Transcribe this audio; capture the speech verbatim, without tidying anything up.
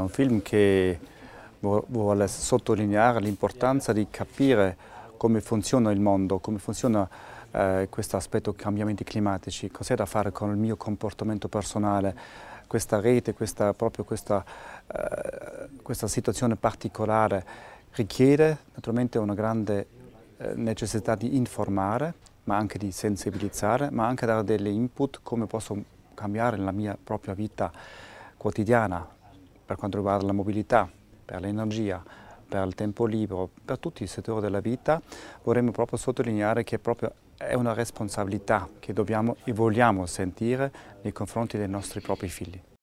un film che vuole sottolineare l'importanza di capire come funziona il mondo, come funziona eh, questo aspetto cambiamenti climatici, cos'è da fare con il mio comportamento personale, questa rete, questa, proprio questa, eh, questa situazione particolare richiede naturalmente una grande eh, necessità di informare, ma anche di sensibilizzare, ma anche dare delle input come posso cambiare la mia propria vita quotidiana per quanto riguarda la mobilità, per l'energia, per il tempo libero, per tutti i settori della vita. Vorremmo proprio sottolineare che proprio è una responsabilità che dobbiamo e vogliamo sentire nei confronti dei nostri propri figli.